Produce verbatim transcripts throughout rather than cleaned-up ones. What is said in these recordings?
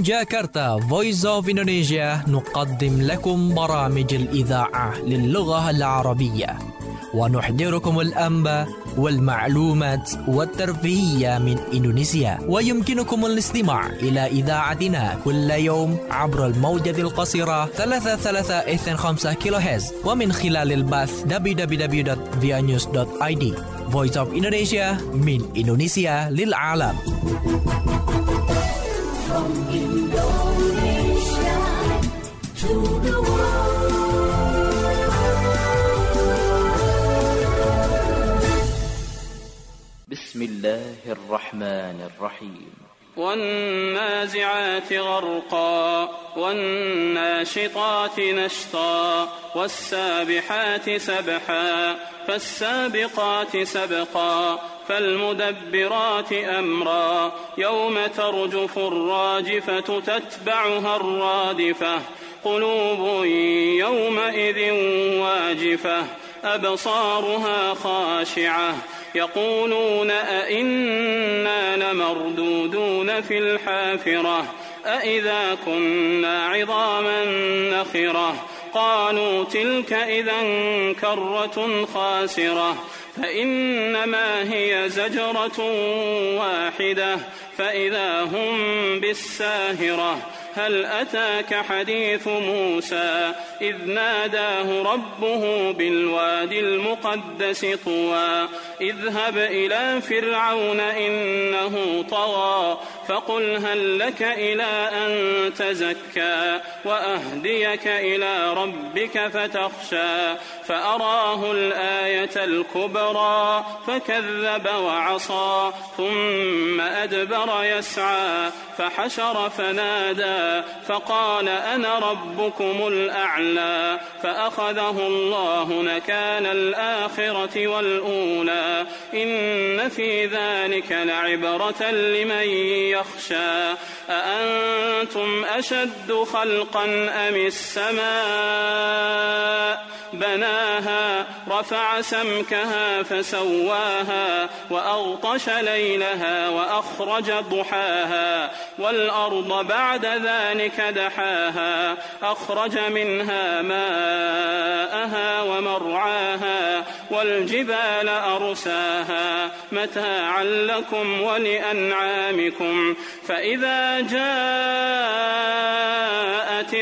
من جاكرتا Voice of Indonesia نقدم لكم برامج الإذاعة للغة العربية ونحضركم الأنباء والمعلومات والترفيهية من إندونيسيا. ويمكنكم الاستماع إلى إذاعتنا كل يوم عبر الموجة القصيرة ثلاثة ثلاثة اثنين خمسة كيلو هرتز ومن خلال البث دبليو دبليو دبليو دوت via news دوت آي دي. Voice of Indonesia من إندونيسيا للعالم. From Indonesia to the world. بسم الله الرحمن الرحيم. والنازعات غرقا والناشطات نشطا والسابحات سبحا فالسابقات سبقا فالمدبرات أمرا يوم ترجف الراجفة تتبعها الرادفة قلوب يومئذ واجفة أبصارها خاشعة يقولون أئنا لمردودون في الحافرة أئذا كنا عظاما نخرة قالوا تلك إذا كرة خاسرة فإنما هي زجرة واحدة فإذا هم بالساهرة هل أتاك حديث موسى إذ ناداه ربه بالوادي المقدس طوى اذهب إلى فرعون إنه طغى فقل هل لك إلى أن تزكى وأهديك إلى ربك فتخشى فأراه الآية الكبرى فكذب وعصى ثم أدبر يسعى فحشر فنادى فقال أنا ربكم الأعلى فأخذه الله نكال الآخرة والأولى إن في ذلك لعبرة لمن يخشى أأنتم أشد خلقا أم السماء بناها رفع سمكها فسواها وأغطش ليلها وأخرج ضحاها والأرض بعد ذلك دحاها أخرج منها ماءها ومرعاها والجبال أرساها متاعا لكم ولأنعامكم فإذا جاءت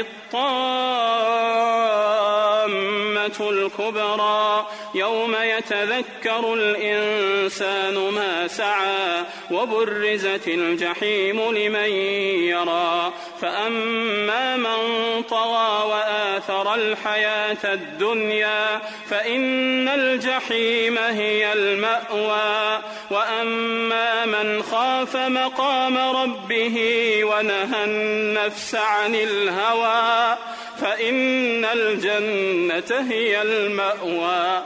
الطامة الكبرى يوم يتذكر الإنسان ما سعى وبرزت الجحيم لمن يرى فأما من طغى وآثر الحياة الدنيا فإن الجحيم هي المأوى وأما من خاف مقام ربه ونهى النفس عن الهوى فإن الجنة هي المأوى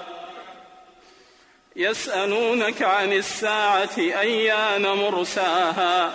يسألونك عن الساعة أيان مرساها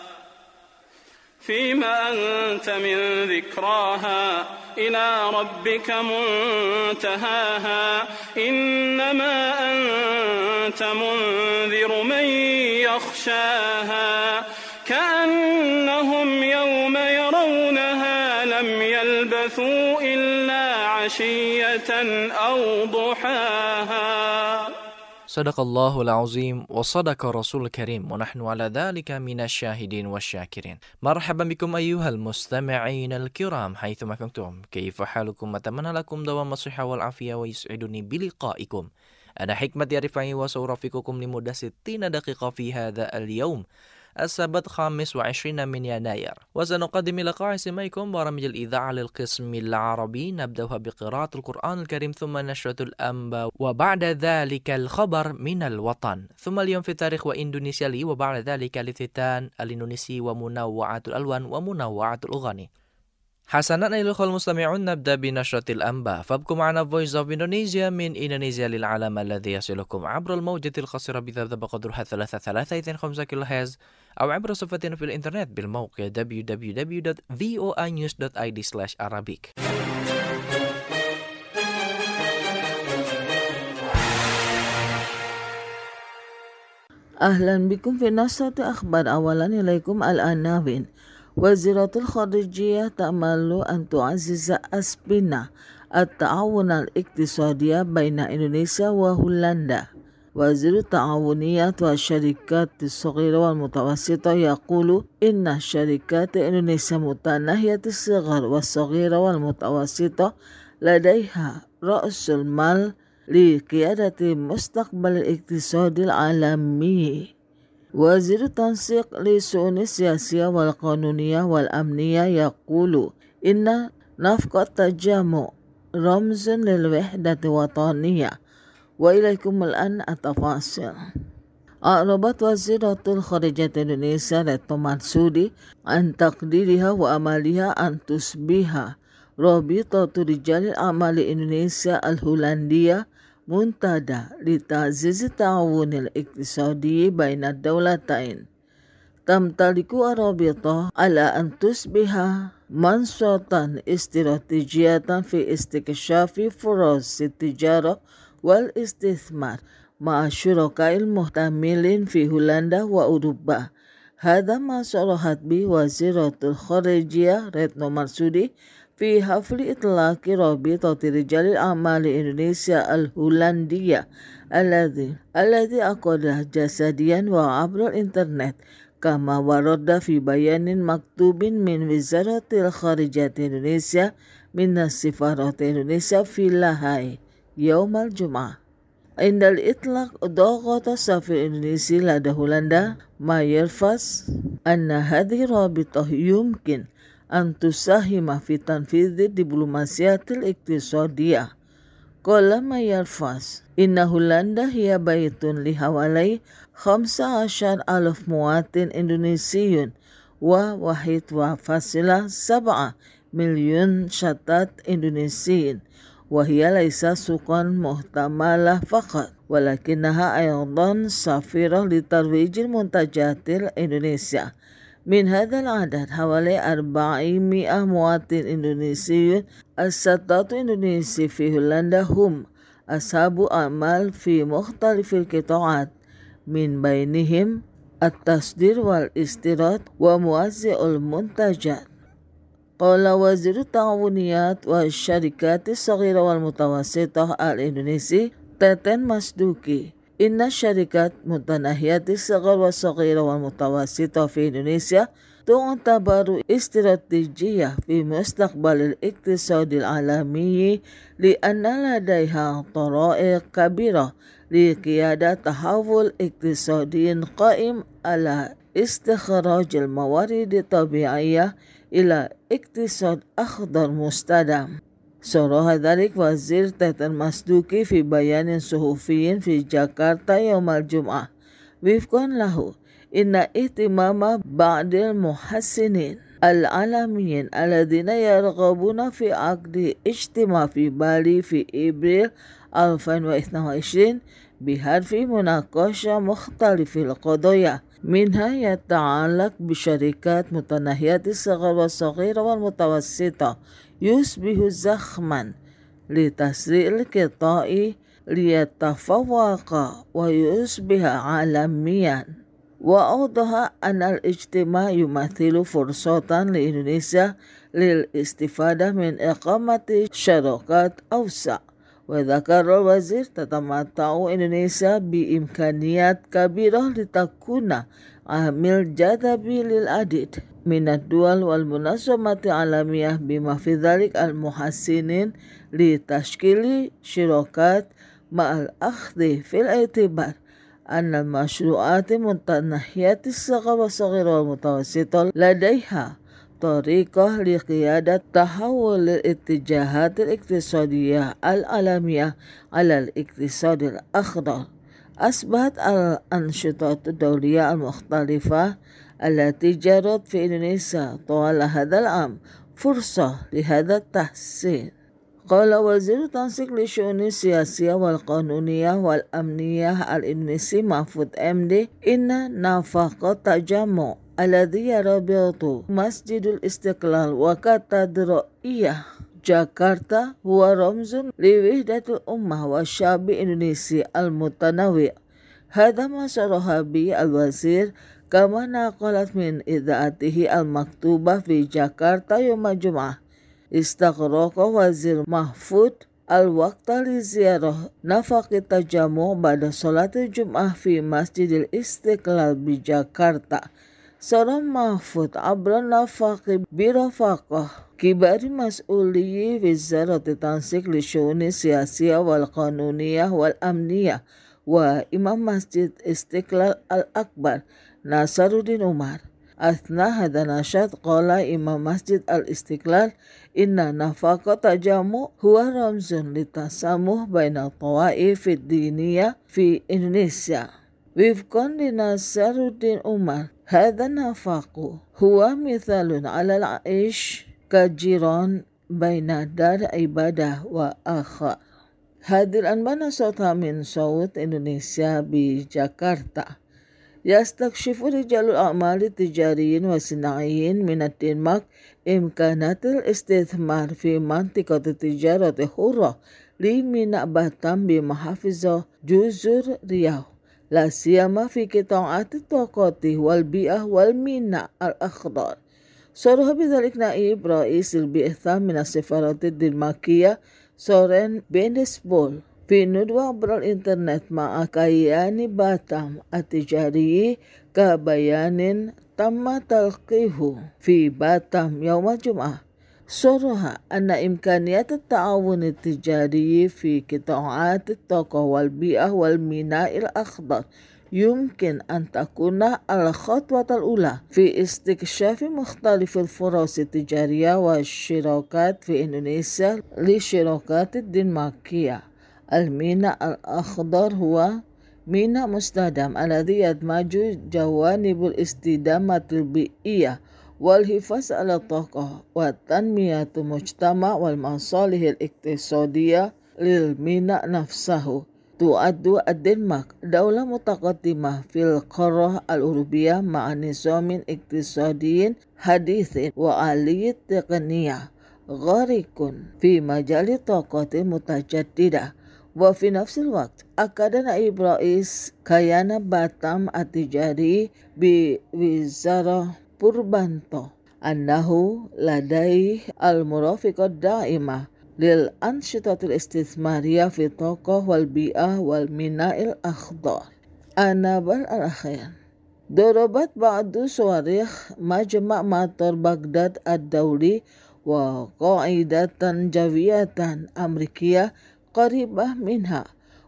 فيما أنت من ذكراها إلى ربك منتهاها إنما أنت منذر من يخشاها كأنهم يوم يرونها لم يلبثوا إلا عشية أو ضحاها. صدق الله العظيم وصدق رسول الكريم ونحن على ذلك من الشاهدين والشاكرين. مرحبا بكم أيها المستمعين الكرام حيثما كنتم كيف حالكم أتمنى لكم دوام الصحة والعافية ويسعدني بلقائكم. أنا حكمة رفعي وسأرافقكم لمدة ستين دقيقة في هذا اليوم السبت خامس وعشرين من يناير وسنقدم لقاء سماعكم برامج الإذاعة للقسم العربي نبدأها بقراءة القرآن الكريم ثم نشرة الأنباء وبعد ذلك الخبر من الوطن ثم اليوم في التاريخ وإندونيسيا لي وبعد ذلك الافتتان الإندونيسي ومنوعات الألوان ومنوعات الأغاني. حسنا أيها الأخوة المستمعون نبدأ بنشرة الأنباء فابقوا معنا Voice of Indonesia من إندونيسيا للعالم الذي يصلكم عبر الموجة القصيرة بثبت بقدرها ثلاثة ثلاثة اثنين خمسة كيلو هرتز أو عبر صفحتنا في الإنترنت بالموقع دبليو دبليو دبليو دوت فوa news دوت آي دي سلاش arabic. أهلا بكم في نشرة أخبار. أولا إليكم العناوين. وزارة الخارجية تأمل أن تعزز أسبنا التعاون الاقتصادي بين إندونيسيا وهولندا. وزير التعاونيات والشركات الصغيرة والمتوسطة يقول إن شركات إندونيسيا متناهية الصغر والصغيرة والمتوسطة لديها رأس المال لقيادة مستقبل الاقتصاد العالمي. وزير التنسيق للشؤون السياسية والقانونية والأمنية يقول إن نفق التجمع رمز للوحدة الوطنية. وإليكم الآن التفاصيل. أعربت وزيرة الخارجية إندونيسيا ريتنو مرسودي عن تقديرها وأملها أن تصبح رابطة رجال الأعمال إندونيسيا الهولندية منتدى لتعزيز التعاون الاقتصادي بين الدولتين. تمتلك الرابطة على أن تصبح منصة استراتيجية في استكشاف فرص التجارة والاستثمار مع الشركاء المحتملين في هولندا وأوروبا. هذا ما صرحت به وزيرة الخارجية ريتنو مرسودي في حفل إطلاق رابطة رجال الأعمال إندونيسيا الهولندية الذي الذي عقد جسديا وعبر الإنترنت، كما ورد في بيان مكتوب من وزارة الخارجية إندونيسيا من السفارة إندونيسيا في لاهاي يوم الجمعة. عند الإطلاق ضغط السفير الإندونيسي لدى هولندا ماير فاس أن هذه الرابطة يمكن أن تساهم في تنفيذ الدبلوماسية الاقتصادية. قال ماير فاس إن هولندا هي بيت لحوالي خمسة عشر ألف مواطن إندونيسي وواحد فاصلة سبعة مليون شتات إندونيسي، وهي ليس سوقا محتملة فقط ولكنها أيضا سفيرة لترويج المنتجات الإندونيسية. من هذا العدد حوالي أربعمائة مواطن إندونيسي. الستات الإندونيسي في هولندا هم أصحاب أعمال في مختلف القطاعات، من بينهم التصدير والاستيراد وموزع المنتجات. قال وزير التعاونيات والشركات الصغيرة والمتوسطة الإندونيسي تeten مصدوقي إن الشركات متناهية الصغر والصغيرة والمتوسطة في إندونيسيا تعتبر استراتيجية في مستقبل الاقتصاد العالمي، لأن لديها طرائق كبيرة لقيادة تحول اقتصادي قائم على استخراج الموارد الطبيعية إلى اقتصاد أخضر مستدام. صرح ذلك وزير تeten مصدوقي في بيان صحفي في جاكرتا يوم الجمعة. وفقا له إن اهتمام بعض المحسنين العالميين الذين يرغبون في عقد اجتماع في بالي في إبريل ألفين واثنين وعشرين بهدف مناقشة مختلف القضايا، منها يتعلق بشركات متناهية الصغر والصغيرة والمتوسطة، يصبح زخما لتسريع القطاع ليتفوق ويصبح عالميا. وأوضح أن الاجتماع يمثل فرصة لإندونيسيا للاستفادة من إقامة شراكات أوسع. وذكر الوزير تتمتع إندونيسيا بإمكانيات كبيرة لتكون عامل جاذبي للعديد من الدول والمنظمات العالمية، بما في ذلك المحسنين لتشكيل شراكات، مع الأخذ في الاعتبار أن المشروعات متناهية الصغر والصغيرة والمتوسطة لديها طريقة لقيادة تحول الاتجاهات الاقتصادية العالمية على الاقتصاد الأخضر. أصبحت الأنشطة الدولية المختلفة التي جرت في إندونيسيا طوال هذا العام فرصة لهذا التحسين. قال وزير التنسيق للشؤون السياسية والقانونية والأمنية الإندونيسي محفوظ إم دي إن نفق التجمع الذي يربط مسجد الاستقلال وكاتدرائية جاكرتا هو رمز لوحدة الأمة والشعب الإندونيسي المتنوع. هذا ما صرح به الوزير kama naqalat min ida'atihi al-maktubah fi Jakarta yawm al-jum'ah. Istaqraqa Wazir Mahfud al-waqta li ziyarah nafaqi tajamu' ba'da salatil Jum'ah fi Masjidil Istiqlal bi Jakarta. Seorang Mahfud abra nafaqi birafaqah kibari mas'uliyi wizarati tansik li syu'uni siyasiyah wal qanuniyah wal amniyah wa Imam Masjid Istiqlal al-Akbar Nasaruddin Umar. Athna hadha nashad qala Imam Masjid al-Istiqlal inna nafaqa tajamu huwa ramzun litasamuh baina tawaif ad-diniyah fi Indonesia. Wifqan li Nasaruddin Umar, hadha nafaqu huwa mithalun ala al-aish kajiran baina dar ibadah wa akhar. Hadir anbana sota min Saud Indonesia bi Jakarta. Yastakshifu rijalul a'mali tijariyin wa sinaiyin minat Denmark imkanatil istithmar fi mantiqati tijarati hurrah li mina Batam bi mahafizah Juzur Riau. La siyama fi qita'ati taqati wal bi'ah wal mina al-akhdar. Sarah bidhalik naib ra'isil bi'itha min as-sifarati Denmarkiyah Soren Benesbol fi nudwa abral internet ma'a kayani Batam at-tijari ka bayanin tamma talqihu fi Batam yawma Jum'ah. Suraha anna imkaniyat at-ta'awun at-tijari fi qita'at at-taqa wal bi'ah wal mina'il akhdar يمكن أن تكون الخطوة الأولى في استكشاف مختلف الفرص التجارية والشراكات في إندونيسيا للشراكات الدنماركية. الميناء الأخضر هو ميناء مستدام الذي يدمج جوانب الاستدامة البيئية والحفاظ على الطاقة وتنمية المجتمع والمصالح الاقتصادية للميناء نفسه. تعد الدنمارك دولة متقدمة في القارة الأوروبية مع نظام اقتصادي حديث وآلية تقنية غارق في مجال الطاقة المتجددة. وفي نفس الوقت أكد نائب رئيس كيان باتام التجاري بوزارة بوربانتو أنه لديه المرافقة الدائمة للأنشطة الاستثمارية في الطاقة والبيئة والميناء الأخضر. النبأ الأخير، ضربت بعض صواريخ مجمع مطار بغداد الدولي وقاعدة جوية أمريكية قريبة منها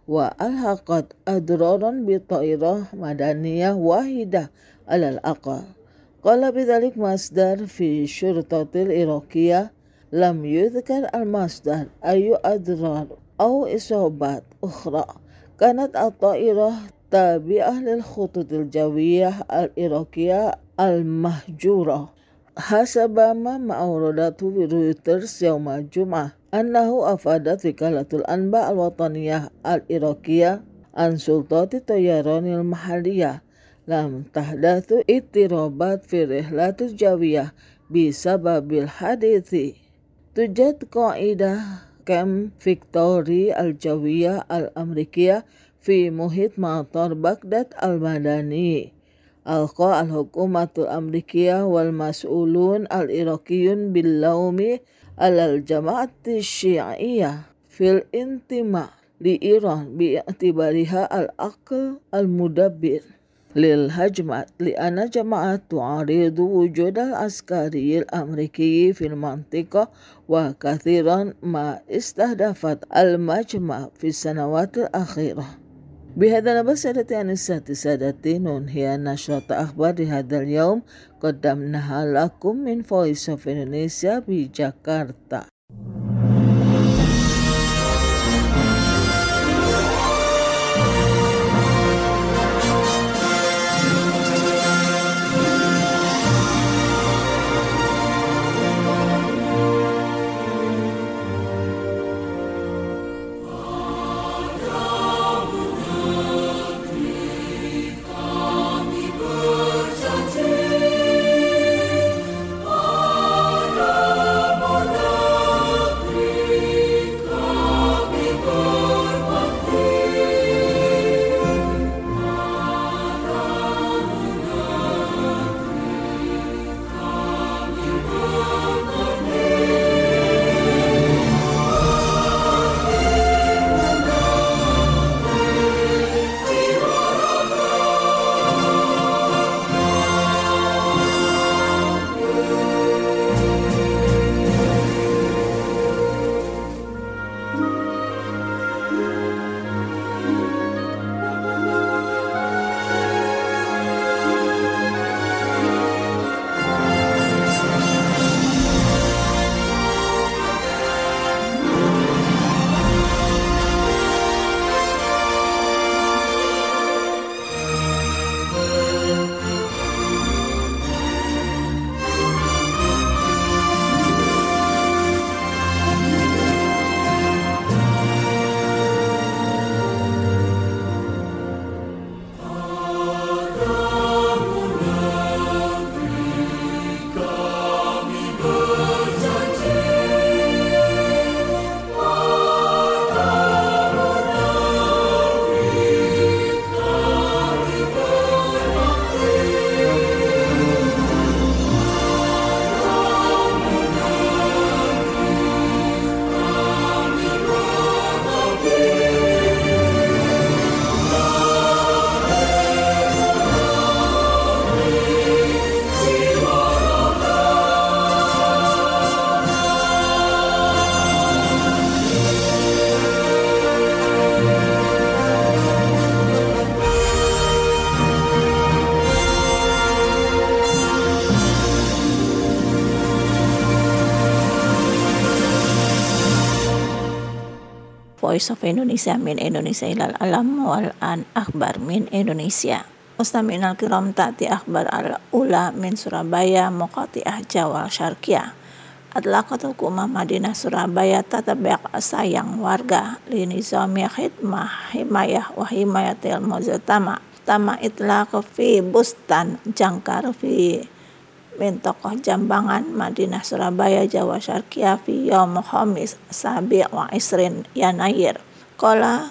وألحقت أضرارا بطائرة مدنية واحدة على الأقل. قال بذلك مصدر في الشرطة العراقية. لم يذكر المصدر أي أضرار أو إصابات أخرى. كانت الطائرة تابعة للخطوط الجوية العراقية المهجورة. حسب ما أوردته رويترز يوم الجمعة أنه أفادت وكالة الأنباء الوطنية العراقية عن سلطات الطيران المحلية لم تحدث اضطرابات في الرحلات الجوية بسبب الحادث. توجد قاعدة كامب فيكتوري الجوية الأمريكية في محيط مطار بغداد المدني. ألقى الحكومة الأمريكية والمسؤولون العراقيون باللوم على الجماعة الشيعية في الانتماء لإيران باعتبارها العقل المدبر للهجمات، لأن جماعة تعارض وجود العسكري الأمريكي في المنطقة وكثيرا ما استهدفت المجمع في السنوات الأخيرة. بهذا نبدأ سادتي أنساتي سادتي ننهي نشرة أخبار هذا اليوم قدمناها لكم من Voice of Indonesia بجاكرتا. Berjanji pada Voice of Indonesia min Indonesia ilal alam wal an akhbar min Indonesia. Mustami'in al-kiram ta'ti akhbar al-ula min Surabaya muqati'ah Jawa Syarqiyah. Atlaqat hukumah Madinah Surabaya tatabaq sayang warga li nizami khidmah himayah wa himayatil muztama. Tama itlaq fi bustan jangkar fi min tokoh Jambangan Madinah Surabaya Jawa Syarqiyah fi yaum khamis sabi' wa isrin Yanayir. Qala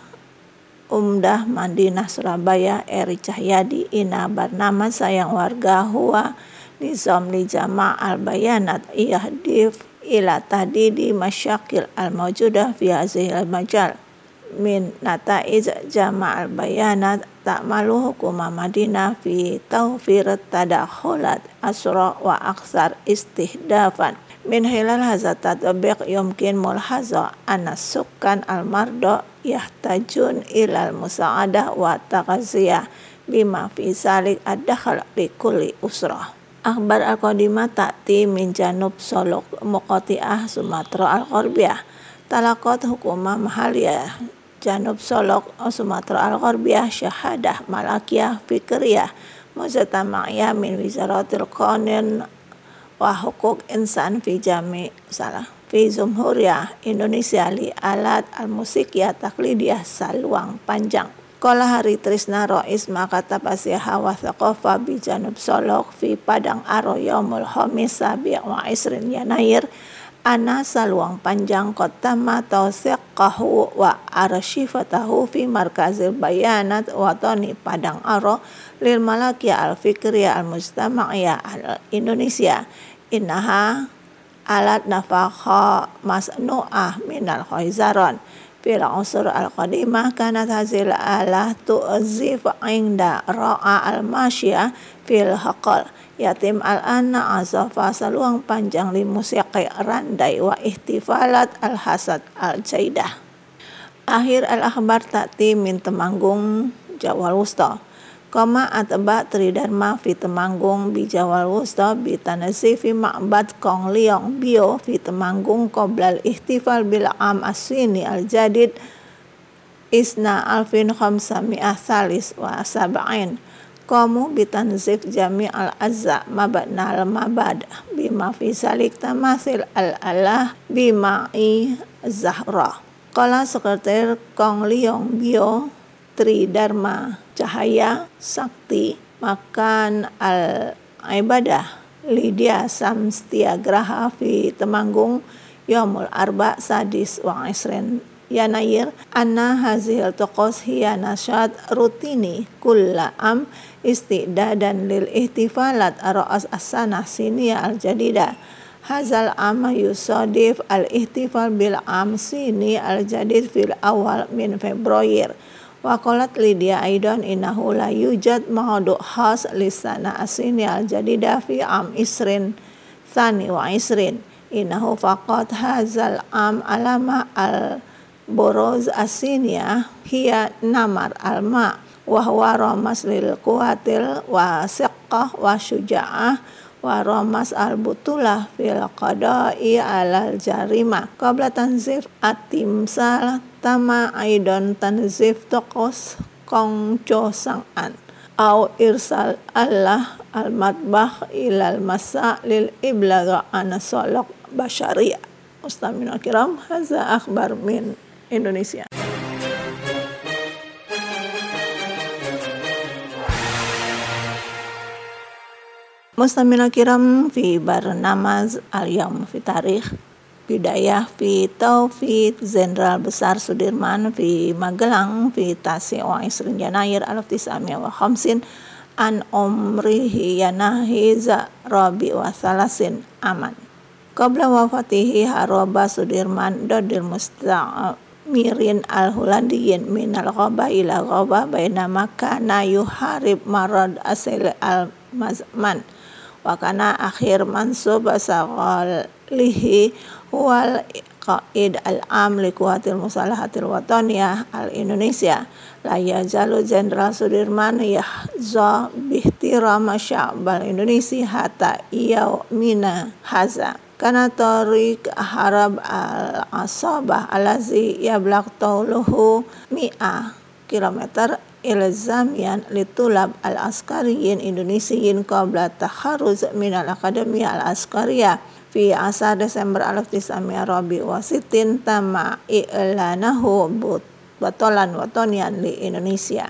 Umdah Madinah Surabaya Eri Cahyadi ina bernama sayang warga huwa nizam li jama' al bayanat yahdif ila tahdidi masyakil al mawjudah fi hadhihi al majal min nataiz jama' al bayanat ta'malu hukumah Madinah fi tawfir tadakhulat asra wa aksar istihdafan min hilal hadza tatbiq yumkin mulhaza anna sukkan al mardo yahtajun ilal musa'adah wa taqaziyah bima fi salik ad-dakhal li kulli usrah. Akhbar al-qadimah ta'ti min janub Solok muqati'ah Sumatera al-Gharbiyah. Talaqat hukumah mahaliyah Janub Solok Sumatera al-Gharbiyah syahadah malakiyah fikriyah muztama'iyah min wizaratil qanun wa hukuk insan fi jami salah fi Jumhuriyah Indonesia li alat al-musikiyah taklidiyah saluang panjang. Qala Hari Trisna Rais maka tapasiha wa thaqafa bi Janub Solok fi Padang Aro yaumul khamis sabi' wa isrin Yanayir ana saluang panjang qatama tawsiqahu wa arshifatahu fi markazil bayanat watani Padang Aro lil malakiyah al-fikriyah al-mujtama'iyah al-Indonesia. Innaha alat nafakha masnu'ah minal khayzaron fil usur al-qadimah kanat hazil alah tu'zif inda ra'a al-masyiyah fil haqal yatim al-anna azafa saluang panjang li musiqi randai wa ihtifalat al-hasad al-jaidah. Akhir al-akhbar ta'ti min Temanggung Jawa Wusta. Koma atba tridharma fi Temanggung bi Jawa Wusta bi tanasifi ma'bad Kong Liong Bio fi Temanggung qoblal ihtifal bil am aswini al-jadid isna alfin khamsami'ah salis wa sab'in. Qamu bi tanzif jami' al-azza mabna al-mabad bima fi salik tamasil al-alah bima'i zahra. Qala sekretar Kong Liong Bio Tridharma Cahaya Sakti Makan al-Ibadah Lydia Samstiagraha fi Temanggung Yaumul Arba Sadis wa Isren Yanayir anna hazil toqos hiya nasyad rutini kulla am istidadan lil ihtifalat ra'as as-sanah siniyah al-jadidah. Hazal amma yusadif al-ihtifal bil am sini al-jadid fil awal min Februari. Wa qalat Lydia aidan innahu la yujad mawdu' khas lisana asini al-jadida fi am isrin thani wa isrin innahu faqat hazal am alama al-buruz asiniya hiya namar al-ma wa huwa ramas lil quwatil wa siqqah wa syuja'ah wa ramas al-butulah fil qada'i alal jarima qabla tanzif at-timsal tama aidan tanzif tokos kongco sang'an au irsal Allah al-matbah ilal masa lil iblaga ana solok basyariah. Mustamina kiram haza akhbar min Indonesia. Mustamina kiram fi barnamaz al-yawm fi tarikh bidayah fi Taufid Jenderal Besar Sudirman fi Magelang fi Tasi' wa Isrin Yanayir alaf tis'amiyah wa khamsin an umrihi yanahiza rabi wa salasin aman. Qabla wafatihi haroba Sudirman dodil musta'mirin al-Hulandiyin minal ghaba ila ghaba bainama kana yuharib marad asil al-mazman wa kana akhir mansub asaqalihi wal qaid al-am li kuwatil musalahatil wataniyah al-Indonesia la yazalu Jenderal Sudirman yahza bihtirama sya'bal Indonesia hatta yaumina haza kana tariq harab al-asabah alazi yablaq tawluhu mi'a kilometer ilzamian litulab al-askariyin Indonesiyin qabla takharuz min al-akademiyah al-askariyah fi asar Desember alif tis'ami'a rabi wa sitin tama i'lanahu batolan watonian li Indonesia.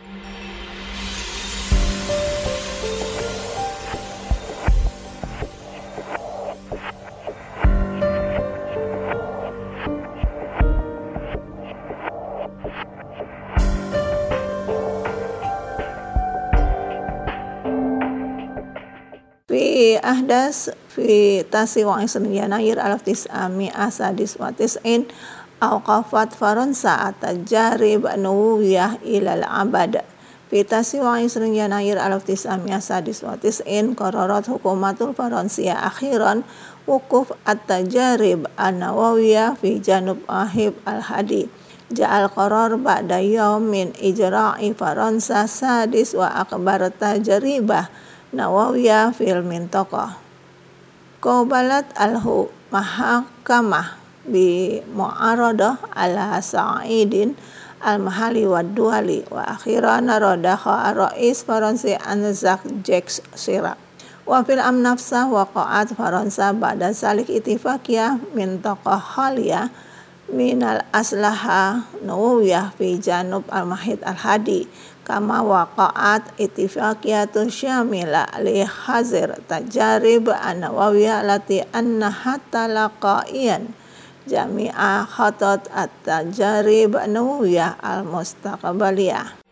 Fi ahdas fi tasi wa isrin Yanair alif tis'ami'a sadis wa tis'in awqafat Faransa at-tajarib nuwiyah ilal abad. Fi tasi wa isrin Yanair alif tis'ami'a sadis wa tis'in qararat hukumatul Faransiyah akhiran wukuf at-tajarib an-nawawiyah fi janub ahib al-hadi. Ja'al qarar ba'da yawmin ijra'i Faransa sadis wa akbar tajaribah nawawiyah fil mintaqah. Qabalat alhu mahkamah bi mu'aradah ala sa'idin al-mahali wa duali wa akhiran radakha rais Faransi Anzac Jacques Chirac. Wa fil am nafsah waqa'at Faransa ba'da salik itifaqiyah mintaqah khaliyah minal aslaha nawawiyah fi janub al-mahid al-hadi kama waqa'at ittifaqiyatun syamila li hazir tajarib an-nawawiyah lati annaha talaqaiyan jami'a khatat at-tajarib an-nawawiyah al-mustaqbaliyah.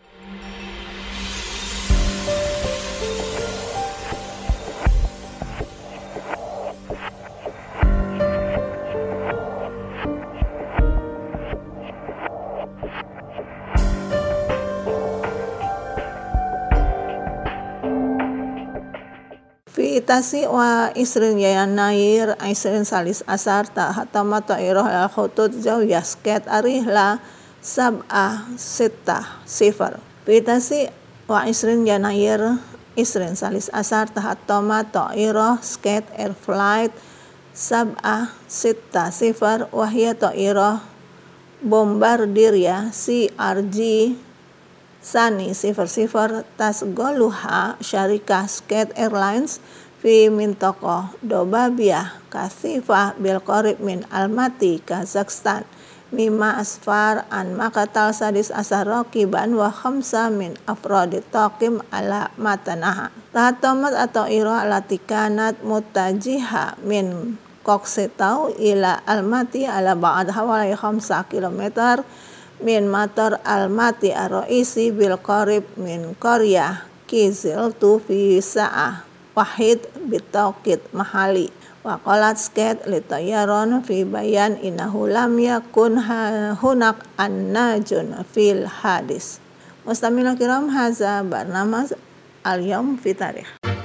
Fi tasi wa isrin Yanair isrin salis asar tahatama ta'irah al-khutut zawiyah sket arihla sab'ah sittah sifar. Fi tasi wa isrin Yanair isrin salis asar tahatama ta'irah sket air flight sab'ah sittah sifar wahya ta'irah bombardier C R J Sani sifar sifar tasgoluha syarikah Sket Airlines fi mintaqah Dobabiyah kasifah bil qarib min Almaty Kazakhstan mimma asfar an maqatal sadis asar raqiban wa khamsa min afradi taqim ala matanaha tahatamat atau ira alati kanat mutajiha min Koksitau ila Almaty ala ba'd hawalai khamsa kilometer min matar Almaty ar-raisi bil qarib min qaryah Kizil tu fi sa'ah wahid bitawqit mahali wa qalat sket li tayyaron fi bayan innahu lam yakun hunak an-najun fil hadis. Mustamina kiram haza barnamaz al-yawm fi tarikh.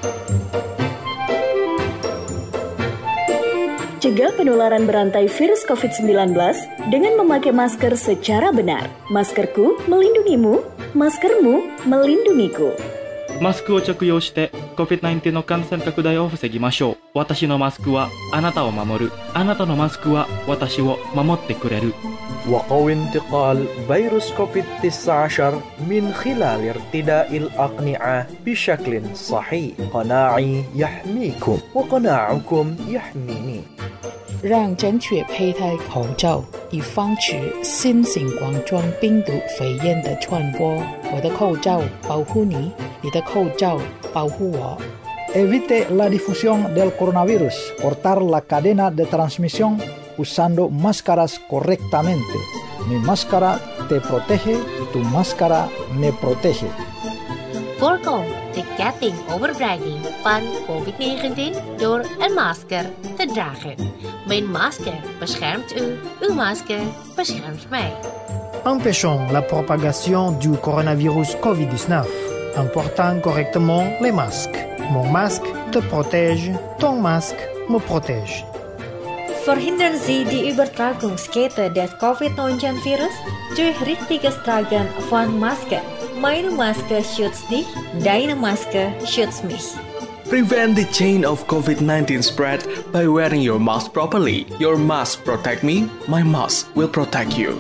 Cegah penularan berantai virus covid sembilan belas dengan memakai masker secara benar. Maskerku melindungimu, maskermu melindungiku. マスクを着用して コビッドナインティーン の感染拡大を防ぎましょう。私のマスクはあなたを守る。あなたのマスクは私を守ってくれる。 وقوي انتقال فيروس كوفيد تسعة عشر من خلال ارتداء الأقنعة بشكل صحيح. قناعي يحميكم وقناعكم يحميني. 让正确佩戴口罩，以防止新型冠状病毒肺炎的传播。我的口罩保护你，你的口罩保护我。 Evite la difusión del coronavirus. Cortar la cadena de transmisión usando máscaras correctamente. Mi máscara te protege, tu máscara me protege. Voorkom de ketting overbrenging van covid negentien door een masker te dragen. Mijn masker beschermt u, uw masker beschermt mij. Empêchons la propagation du coronavirus covid dix-neuf en portant correctement les masques. Mon masque te protège, ton masque me protège. Verhindern Sie die Übertragungskette des covid neunzehn Virus durch richtiges Tragen von Masken. Meine Maske schützt dich, deine Maske schützt mich. Prevent the chain of COVID nineteen spread by wearing your mask properly. Your mask protect me, my mask will protect you.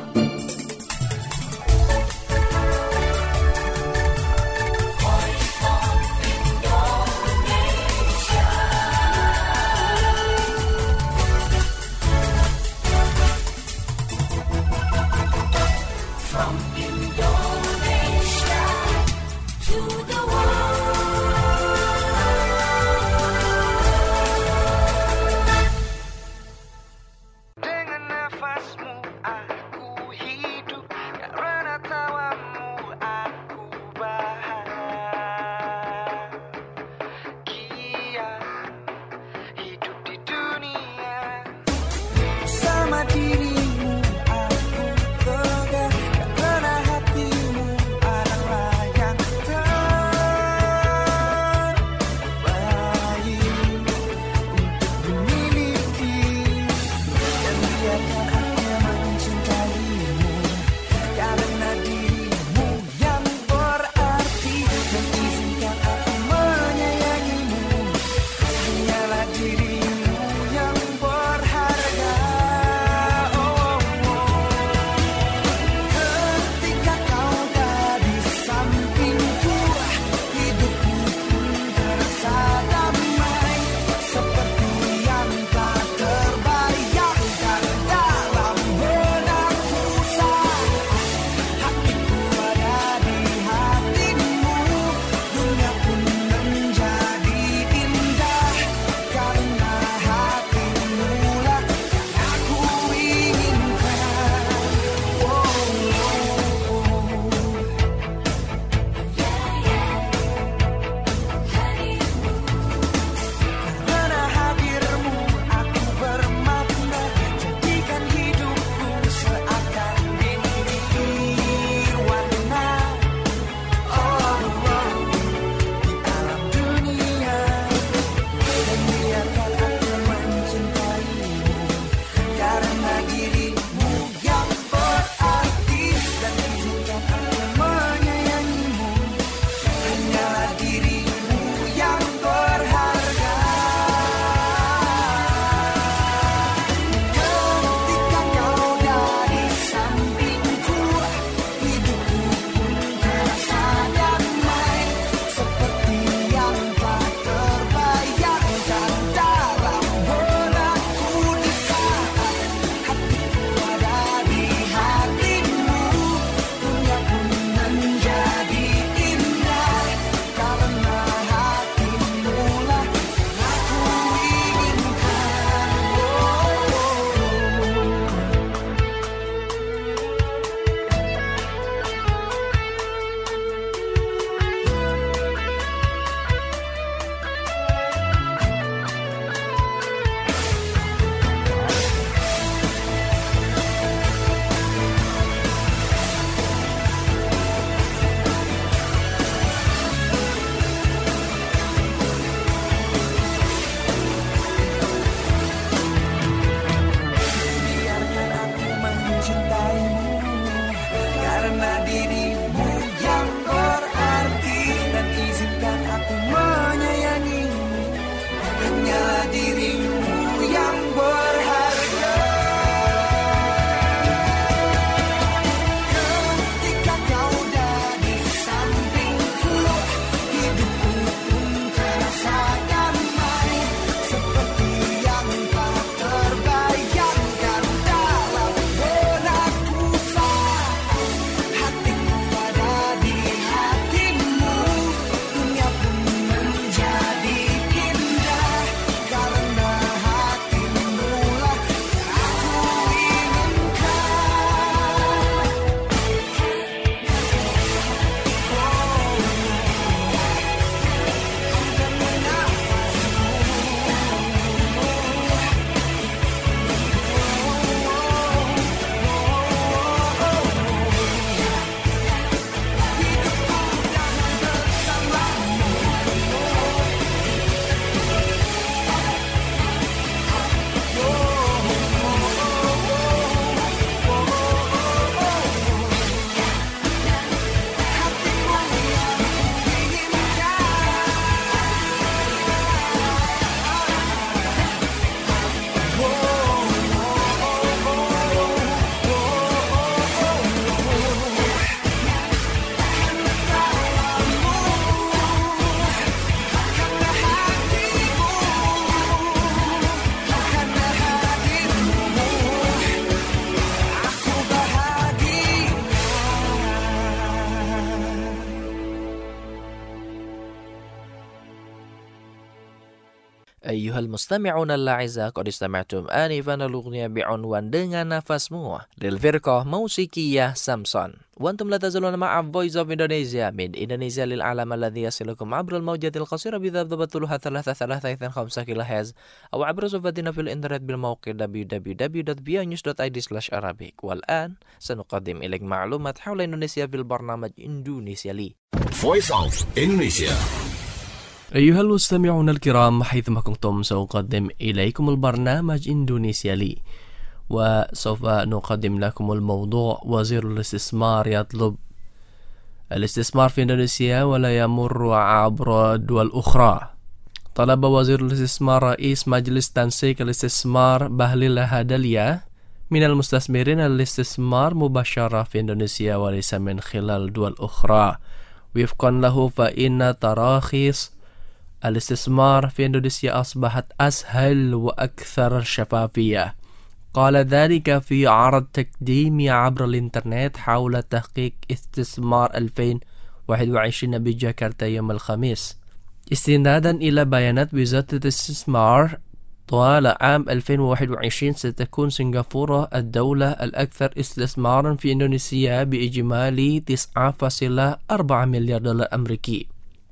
أيها المستمعون الأعزاء قد استمعتم آنفا الأغنية بعنوان Dengan Nafasmu للفرقة موسيقية سامسون وأنتم لا تزالون مع Voice of Indonesia من إندونيسيا للعالم الذي يصلكم عبر الموجات القصيرة بضبط طولها ثلاثة ثلاثة اثنين خمسة كيلو هرتز أو عبر صفحتنا في الإنترنت بالموقع دبليو دبليو دبليو دوت بي او نيوز دوت اي دي سلاش arabic. والآن سنقدم إليك معلومات حول إندونيسيا في البرنامج إندونيسيا لي Voice of Indonesia. أيها المستمعون الكرام حيثما كنتم سأقدم إليكم البرنامج إندونيسيا لي وسوف نقدم لكم الموضوع وزير الاستثمار يطلب الاستثمار في إندونيسيا ولا يمر عبر دول أخرى. طلب وزير الاستثمار رئيس مجلس تنسيق الاستثمار بهليل هادليا من المستثمرين الاستثمار مباشرة في إندونيسيا وليس من خلال دول أخرى. وفقا له فإن تراخيص الاستثمار في إندونيسيا أصبحت أسهل وأكثر شفافية. قال ذلك في عرض تقديمي عبر الإنترنت حول تحقيق استثمار ألفين وواحد وعشرين بجاكرتا يوم الخميس استنادا إلى بيانات وزارة الاستثمار. طوال عام ألفين وواحد وعشرين ستكون سنغافورة الدولة الأكثر استثمارا في إندونيسيا بإجمالي تسعة فاصلة أربعة مليار دولار أمريكي،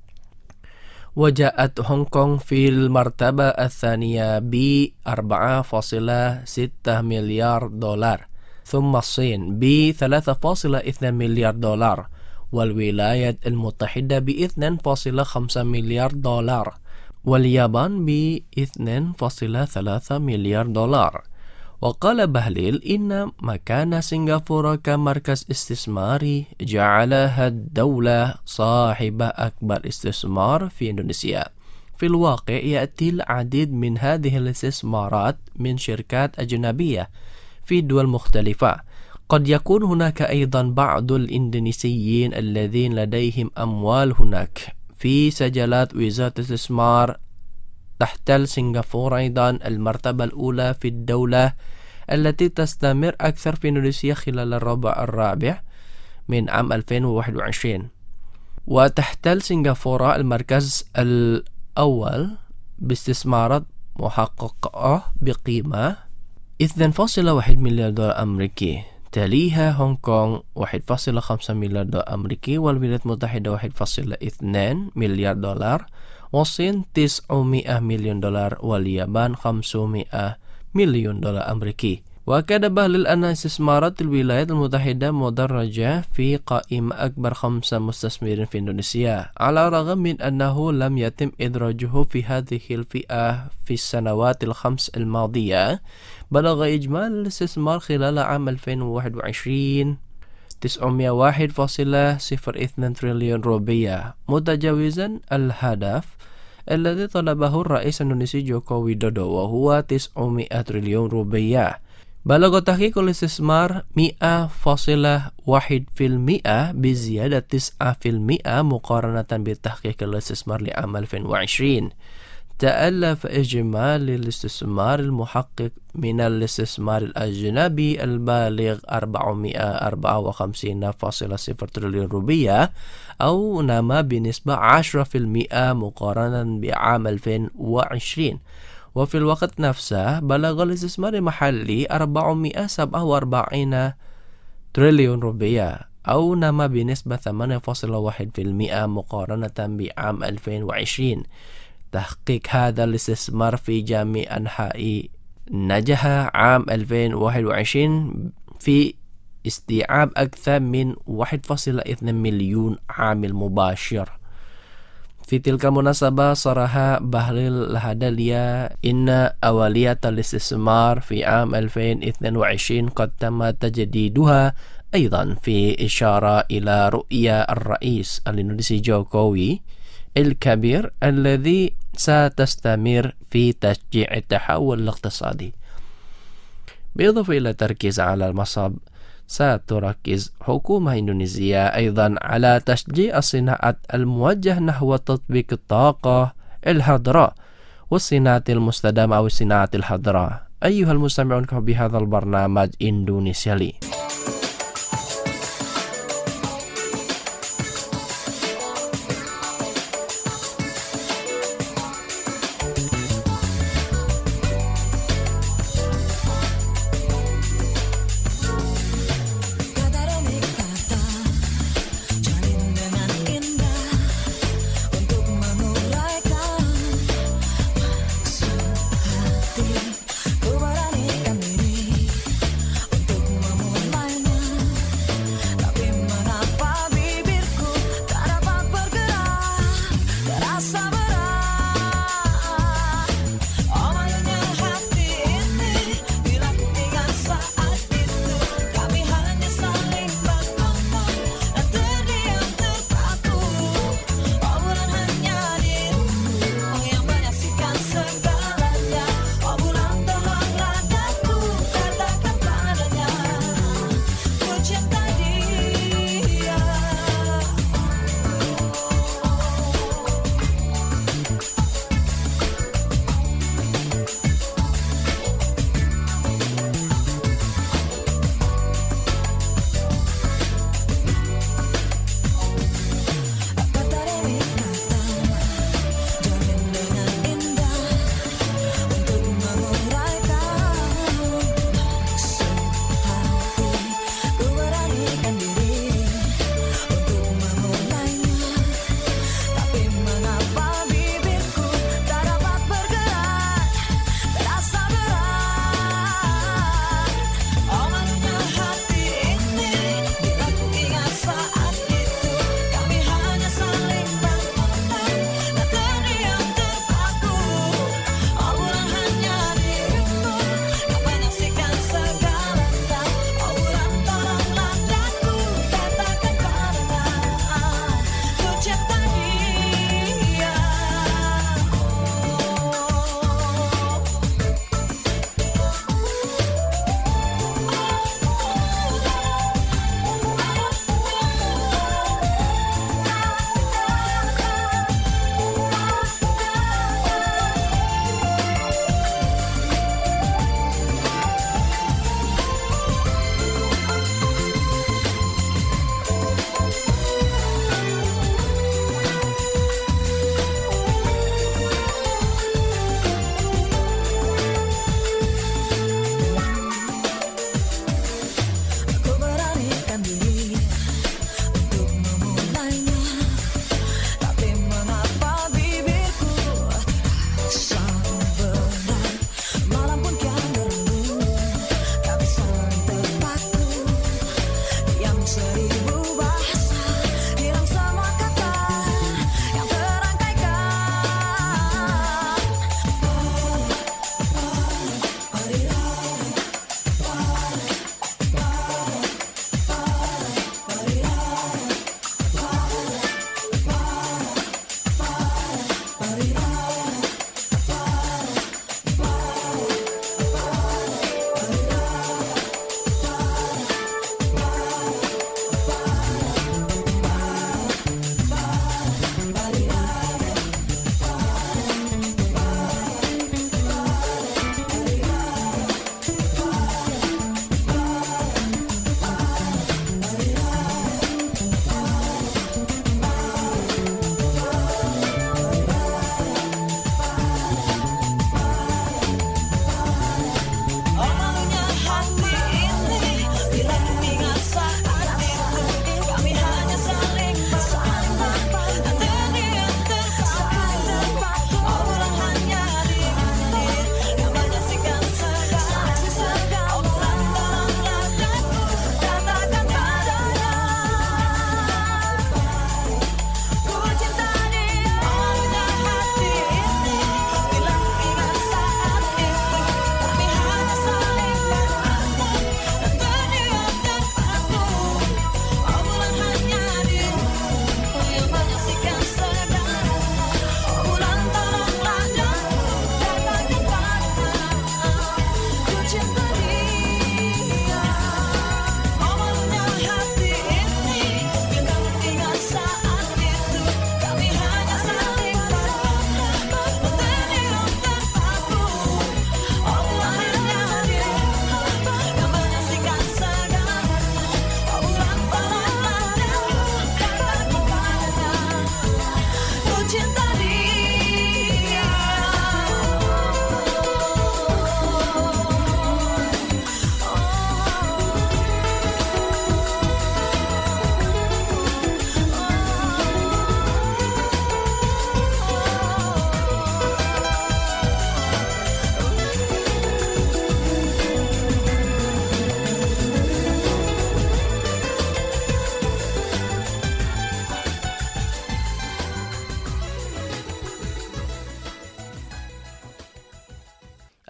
وجاءت هونغ كونغ في المرتبة الثانية ب أربعة فاصلة ستة مليار دولار، ثم الصين ب ثلاثة فاصلة اثنين مليار دولار، والولايات المتحدة ب اثنين فاصلة خمسة مليار دولار، واليابان ب اثنين فاصلة ثلاثة مليار دولار. وقال بهليل إن مكان سنغافورة كمركز استثماري جعلها الدولة صاحبة أكبر استثمار في إندونيسيا. في الواقع يأتي العديد من هذه الاستثمارات من شركات أجنبية في دول مختلفة. قد يكون هناك أيضا بعض الإندونيسيين الذين لديهم أموال هناك. في سجلات وزارة الاستثمار تحتل سنغافورة أيضا المرتبة الأولى في الدولة التي تستمر أكثر في إندونيسيا خلال الربع الرابع من عام ألفين وواحد وعشرين، وتحتل سنغافورة المركز الأول باستثمارات محققة بقيمة اثنين فاصلة واحد مليار دولار أمريكي، تليها هونغ كونغ واحد فاصلة خمسة مليار دولار أمريكي، والولايات المتحدة واحد فاصلة اثنين مليار دولار، والصين تسعمائة مليون دولار، واليابان خمسمائة مليون دولار أمريكي. وأكد بهليل أن استثمارات الولايات المتحدة مدرجة في قائمة أكبر خمسة مستثمرين في إندونيسيا، على الرغم من أنه لم يتم إدراجه في هذه الفئة في السنوات الخمس الماضية. بلغ إجمالي الاستثمار خلال عام ألفين وواحد وعشرين تسعمائة وواحد فاصلة صفر اثنين تريليون روبية، متجاوزا الهدف الذي طلبه الرئيس الإندونيسي جوكو ويدودو وهو تسعمائة تريليون روبية. بلغ تحقيق الاستثمار مئة فاصلة واحد بالمئة بزيادة تسعة بالمئة مقارنة بتحقيق الاستثمار لعام ألفين وعشرين. تألف إجمالي الاستثمار المحقق من الاستثمار الأجنبي البالغ أربعمائة وأربعة وخمسين فاصلة صفر تريليون روبية، أو نما بنسبة عشرة بالمئة مقارنة بعام ألفين وعشرين. وفي الوقت نفسه بلغ الاستثمار المحلي أربعمائة وسبعة وأربعين تريليون روبية، أو نما بنسبة ثمانية فاصلة واحد بالمئة مقارنة بعام ألفين وعشرين. تحقيق هذا الاستثمار في جميع أنحاء نجح عام ألفين وواحد وعشرين في استيعاب أكثر من واحد فاصلة اثنين مليون عامل مباشر. في تلك المناسبة صرح بهليل هادليا إن أولية الاستثمار في عام ألفين واثنين وعشرين قد تم تجديدها أيضا، في إشارة إلى رؤية الرئيس الإندونيسي جوكوي الكبير الذي ستستمر في تشجيع التحول الاقتصادي. بالإضافة إلى التركيز على المصب، ستركز حكومة إندونيسيا أيضا على تشجيع الصناعات الموجه نحو تطبيق الطاقة الحضراء والصناعة المستدامة أو الصناعة الحضراء. أيها المستمعون بهذا البرنامج إندونيسيا لي.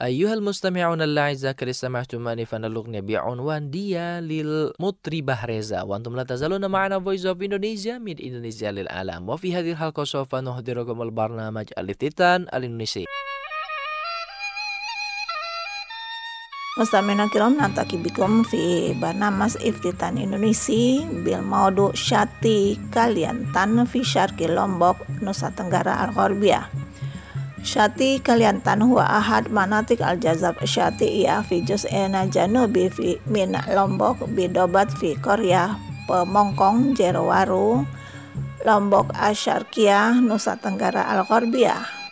أيها المستمعون الأعزاء قد استمعتم آنفا الأغنية بعنوان ديا للمطربة ريزا وأنتم لا تزالون معنا Voice of Indonesia من إندونيسيا للعالم وفي هذه الحلقة سوف نحضركم البرنامج الافتتان الإندونيسي. مستمعينا الكرام نلتقي بكم في برنامج افتتان إندونيسي بالموضوع شاتي كاليانتان في شرق لومبok Nusa Tenggara Al-Gharbiah. Shati Kaliantan huwa ahad manatik al-jazab Shati iya fi juz'ena janubi fi min Lombok bidobat fi Korea Pemongkong Jerowaru Lombok Asyarkiyah Nusa Tenggara Al-Gharbiah.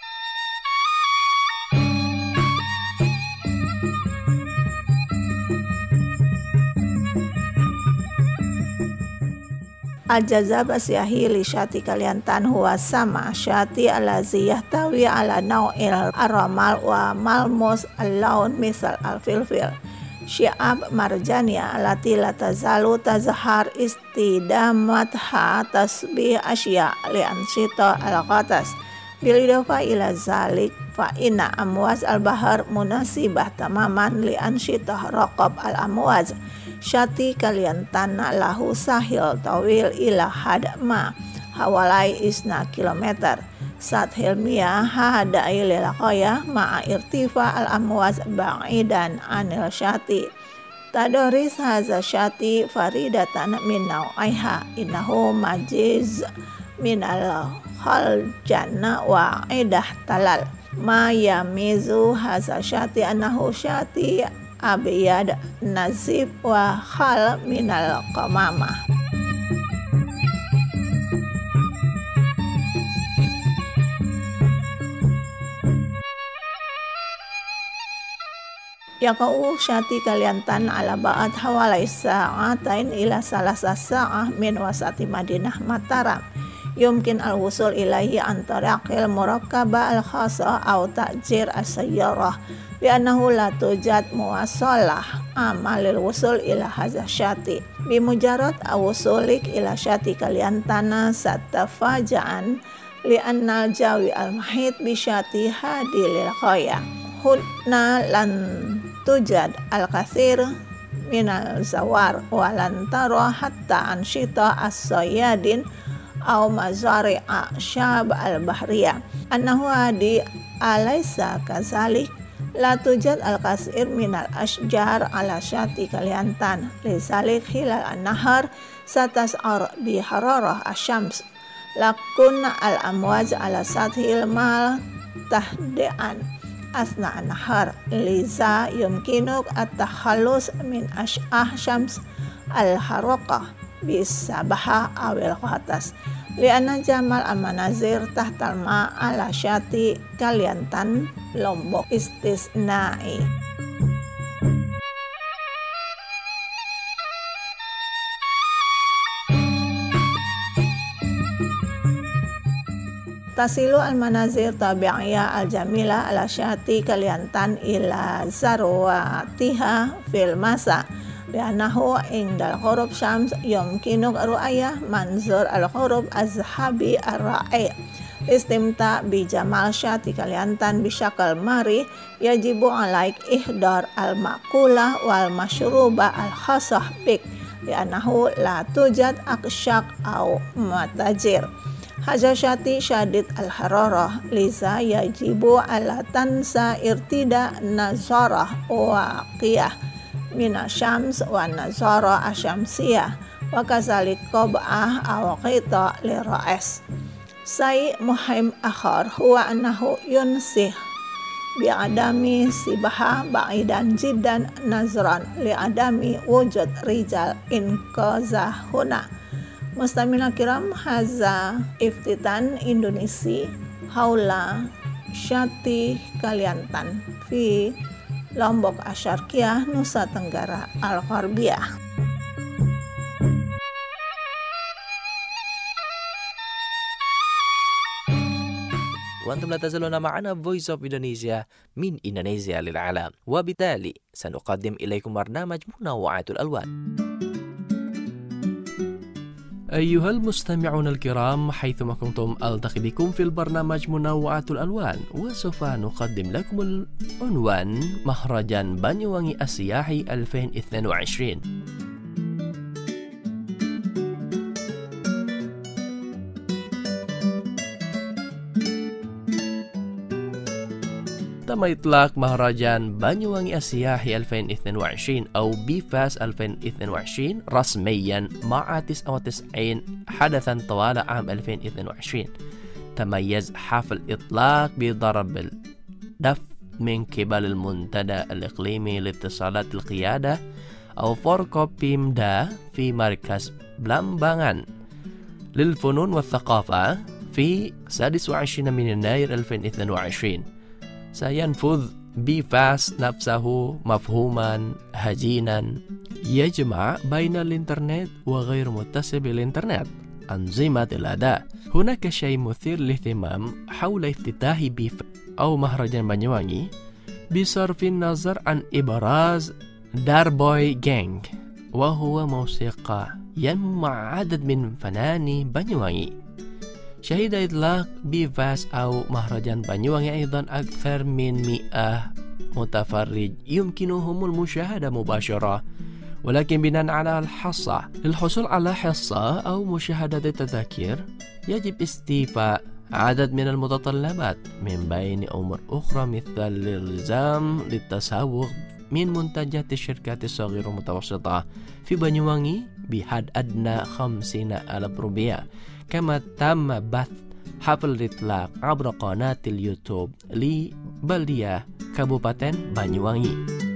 Al-jazab asyahi li syati Kaliantan huwa sama syati alazi yahtawi ala naw'il aramal wa malmus al-laun misal al-filfil syi'ab marjania alati la tazalu tazhar istidamatha tasbih asya li ansita al-qatas bilidofa ila zalik fa inna amwaz al-bahar munasibah tamaman li ansita raqab al-amwaz. Syati Kaliantan lahu sahil tawil ila hadma hawalai isna kilometer sat hilmiyah hadai lilaqaya ma'a irtifa al-amwaz ba'idan anil syati tadoris haza syati faridatan min naw'aiha innahu majiz min al-khaljanna wa idah talal ma yamizu haza syati annahu syati abiyad nazif wa khal minal qamamah. Yaqa'u syati Kaliantan ala ba'at hawalai sa'atain ila salasa sa'ah min wasati Madinah Mataram yumkin al-wusul ilaihi antaraqil murakkaba al-khasa au ta'jir as-sayyarah bi'annahu la tujad muwasalah amalil wusul ila hadza syati bimujarad awusulik ila syati Kaliantana satafaja'an li'annal jawi al-mahit bi syati hadi lil khaya hudna lan tujad al-kathir minal zawar walan tara hatta ansyita as-sayyadin aw mazari'a syab al-bahriyah annahu hadi alaysa kazalik la tujad al-kasir minal ashjar ala syati Kaliantan lisalik hilal an-nahar satas'ar bi hararah asyams lakun al-amwaj ala sathil mal tahdi'an asna an-nahar liza yumkinuk at-takhallus min ash'ah syams al-haraqah bisabaha awil qatas li'anna jamal al-manazir tahtal ma ala syati Kaliantan Lombok istisnai. Tasilu al-manazir tabi'iyah al-jamila ala syati Kaliantan ila zarwatiha fil masa li'annahu indal ghurub syams yumkinuk ru'ayah manzur al-ghurub azhabi ar-ra'i istimta bi jamal syati Kaliantan bisyakal mari yajibu alaik ihdar al-makulah wal masyruba al-khasah bik li'annahu la tujad akshak au matajir haja syati syadid al-hararah liza yajibu ala tansa irtida nazarah wa qiyah mina syams wa nazara asyamsiyah wa kazalik qab'ah aw qita li ra'as sai muhim akhar huwa annahu yunsih bi adami sibaha ba'idan jiddan nazran li adami wujud rijal in qazahuna. Mustamina kiram haza iftitan Indonesia haula syati Kaliantan fi Lombok Asyarkiyah Nusa Tenggara Al-Gharbiah. وأنتم لا تزالون معنا Voice of Indonesia من إندونيسيا للعالم وبالتالي سنقدم إليكم برنامج منوعات الألوان. أيها المستمعون الكرام، حيثما كنتم ألتقي بكم في البرنامج منوعات الألوان، وسوف نقدم لكم العنوان مهرجان بانيوانgi السياحي ألفين واثنين وعشرين. تم إطلاق مهرجان بانيوانgi السياحي ألفين واثنين وعشرين أو بيفاس ألفين واثنين وعشرين رسميا مع تسعة وتسعين حدثا طوال عام ألفين واثنين وعشرين. تميز حفل إطلاق بضرب الدف من قبل المنتدى الإقليمي لاتصالات القيادة أو فوركوبيمدا في مركز بلامبانgan للفنون والثقافة في السادس والعشرين من يناير ألفين واثنين وعشرين. سينفذ بيفاس نفسه مفهوما هجينا يجمع بين الإنترنت وغير متصل بالإنترنت أنظمة الأداء. هناك شيء مثير للاهتمام حول افتتاح بيفاس أو مهرجان بانيوانgi بصرف النظر عن إبراز داربوي جانج، وهو موسيقى ينمو مع عدد من فناني بانيوانgi. شهد إطلاق بيفاس أو مهرجان بانيوانgi أيضا أكثر من مئة متفرج يمكنهم المشاهدة مباشرة، ولكن بناء على الحصة للحصول على حصة أو مشاهدة التذاكر يجب استيفاء عدد من المتطلبات، من بين أمور أخرى مثل الالتزام للتسوق من منتجات الشركات الصغيرة والمتوسطة في بانيوانgi بحد أدنى خمسين ألف روبيا. كما تم بث حفل الإطلاق عبر قناة اليوتيوب لبلدية كابوباتن بانيوانgi.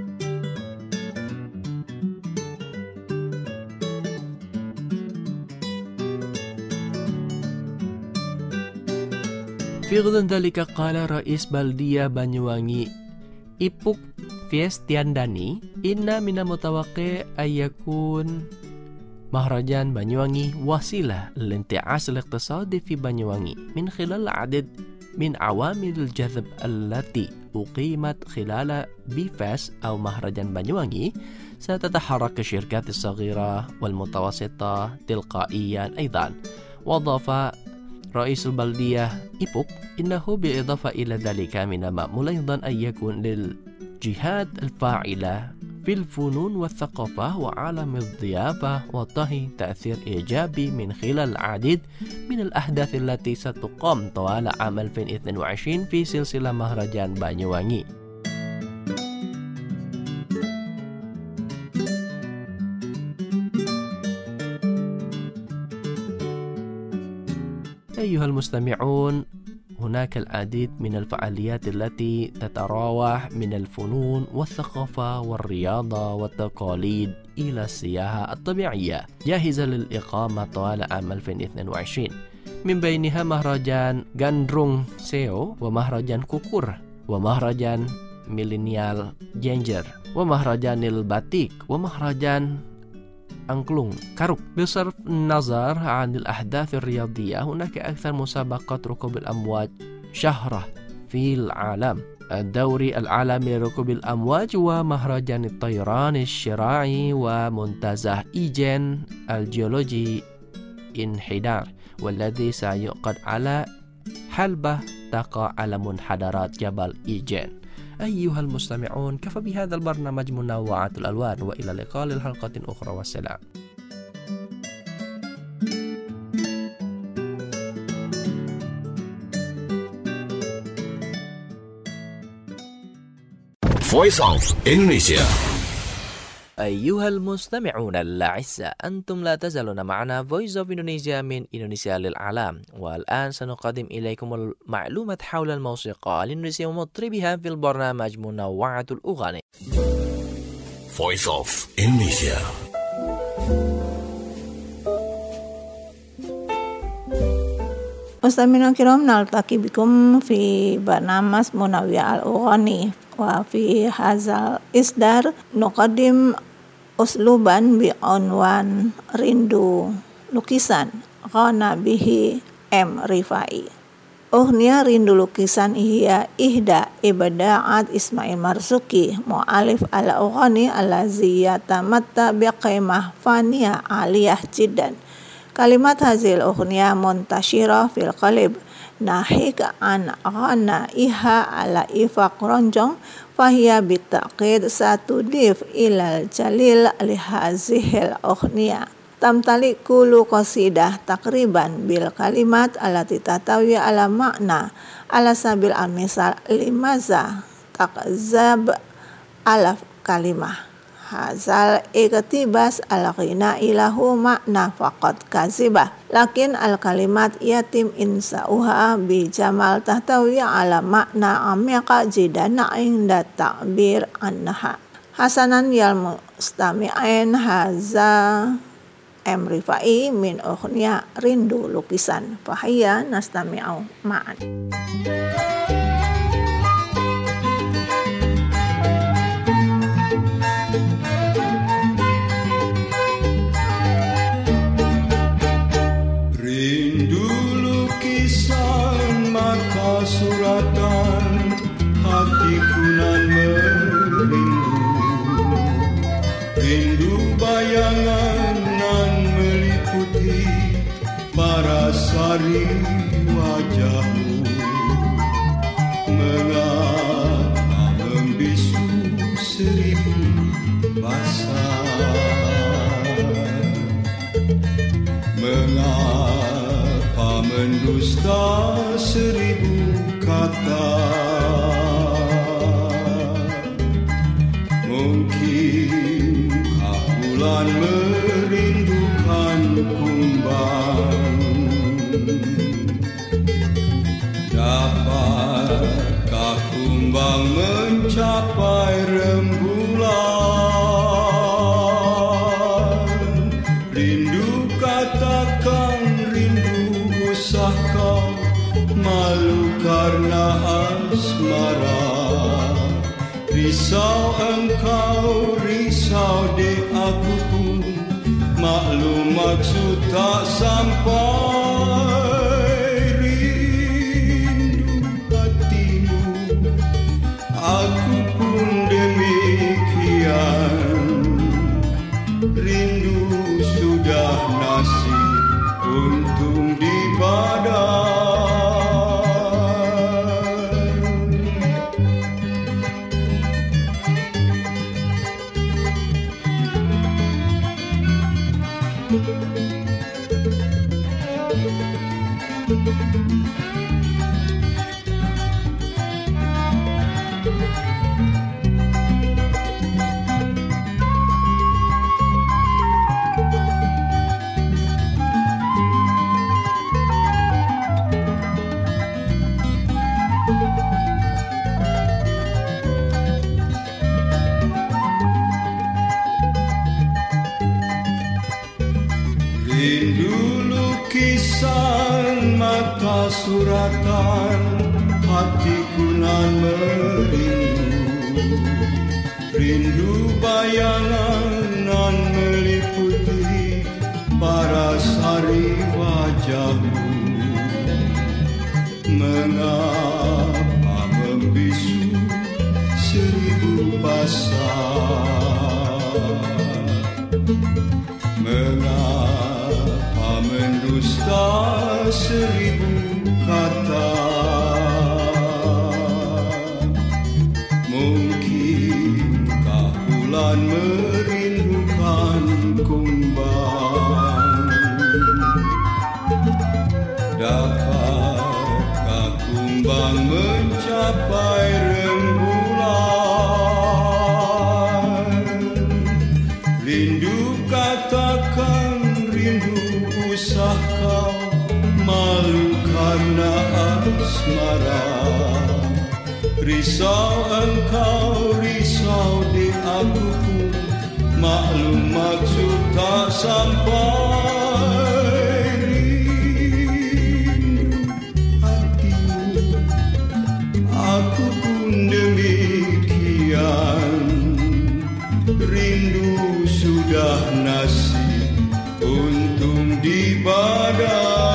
في غض ذلك قال رئيس بلدية بانيوانgi إيبوك فيستيانداني إن من المتوقع أن يكون مهرجان بانيوانgi وسيلة للانتعاش الاقتصادي في بانيوانgi من خلال عدد من عوامل الجذب التي أقيمت خلال بيفاس أو مهرجان بانيوانgi. ستتحرك الشركات الصغيرة والمتوسطة تلقائيا أيضا. وأضاف رئيس البلدية إيبوك إنه بالإضافة إلى ذلك من المأمول أيضا أن يكون للجهات الفاعلة في الفنون والثقافة وعالم الضيافة والطهي تأثير إيجابي من خلال العديد من الأحداث التي ستقام طوال عام ألفين واثنين وعشرين في سلسلة مهرجان بانيوانgi. أيها المستمعون، هناك العديد من الفعاليات التي تتراوح من الفنون والثقافة والرياضة والتقاليد إلى السياحة الطبيعية جاهزة للإقامة طوال عام ألفين واثنين وعشرين، من بينها مهرجان غاندرونغ سيو ومهرجان كوكور ومهرجان ميلينيال جينجر ومهرجان الباتيك ومهرجان أنكلونغ كاروك. بصرف النظر عن الأحداث الرياضية، هناك أكثر مسابقات ركوب الأمواج شهرة في العالم: الدوري العالمي لركوب الأمواج ومهرجان الطيران الشراعي ومنتزه إيجين الجيولوجي انحدار، والذي سيعقد على حلبة تقع على منحدرات جبل إيجين. أيها المستمعون، كفى بهذا البرنامج منوعات الألوان، وإلى اللقاء للحلقة أخرى، والسلام. Voice of Indonesia. أيها المستمعون الأعزاء، أنتم لا تزالون معنا Voice of Indonesia من إندونيسيا للعالم، والآن سنقدم إليكم المعلومات حول الموسيقى الإندونيسية ومطربها في البرنامج منوعات الأغاني. Voice of Indonesia. مستمعينا الكرام، نلتقي بكم في برنامج منوعات الأغاني، وفي هذا الإصدار نقدم أسلوبا بعنوان ريندو لوكيسان غنى به M. Rifai. أغنية ريندو لوكيسان هي إحدى إبداعات إسماعيل مرزوقي مؤلف الأغاني الذي يتمتع بقيمة فنية عالية جدا. Kalimat hazil ughniya muntashirah fil qalib nahik an ghana iha ala ifaq ronjong fahiya bitaqid satudif ilal jalil lihazihil ughniya. Tamtali kulu qasidah takriban bil kalimat alati tatawi ala makna ala sabil al-misal limaza takzab alaf kalimah. Hazal iktibas al-ghina ilahu makna faqad kazibah. Lakin al-kalimat yatim insa'uha bi jamal tahtawi ala makna amiqa jidana inda ta'bir annaha. Hasanan yal mustami'ain haza M. Rifai min ukhniya rindu lukisan. Fahiyya nastami'au ma'an. Rindu lukisan maka suratan hatiku nan merindu. Rindu bayangan nan meliputi parasari wajahmu. Mengapa membisu seribu bahasa? Mengapa mendusta seribu kata? Mungkinkah bulan merindukan kumbang? Dapatkah kumbang mencapai rembulan? Rindu katakan rindu usah kau malu karena asmara. Risau engkau, risau dek aku pun maklum maksud tak sampai. Rindu hatimu, aku pun demikian. Rindu sudah nasib untung di badan. Rindu lukisan mata suratan hatiku nan merindu. Rindu bayangan nan meliputi parasari wajahmu. Mengapa membisu seribu pasang? Mengapa mendusta seribu kata? Mungkinkah bulan merindukan kumbang? Dapatkah kumbang mencapai rembulan? Rindu katakan rindu usah kau malu karena asmara. Risau engkau, risau di aku pun maklum maksud tak sampai. Rindu hatimu, aku pun demikian. Rindu sudah nasib untung di badan.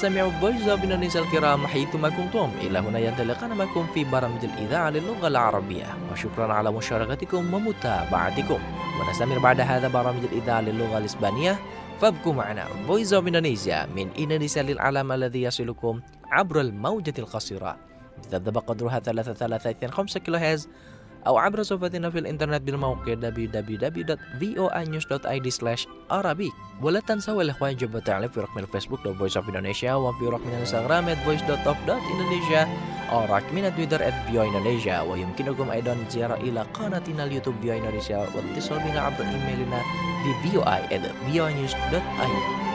مستمعو فويس اوف إندونيسيا الكرام حيثما كنتم، إلى هنا ينطلقنا معكم في برامج الإذاعة للغة العربية، وشكرا على مشاركتكم ومتابعتكم. ونستمر بعد هذا برامج الإذاعة للغة الإسبانية، فابقوا معنا. فويس اوف إندونيسيا من إندونيسيا للعالم الذي يصلكم عبر الموجة القصيرة بتذبذب قدرها ثلاثة ثلاثة اثنين خمسة كيلو هرتز، أو عبر صفحتنا في الإنترنت بالموقع دبليو دبليو دبليو دوت فوa news دوت آي دي سلاش arabic. ولا تنسوا الإخوان جبوا تعليق في رقم الفيسبوك دوت فويس اوف إندونيسيا، وفي رقم الانستغرام at voice دوت off دوت indonesia، أو رقم تويتر at voa indonesia. ويمكنكم أيضا الزيارة إلى قناتنا اليوتيوب voa indonesia، واتصال بنا عبر إيميلنا في voa at voa news دوت آي دي.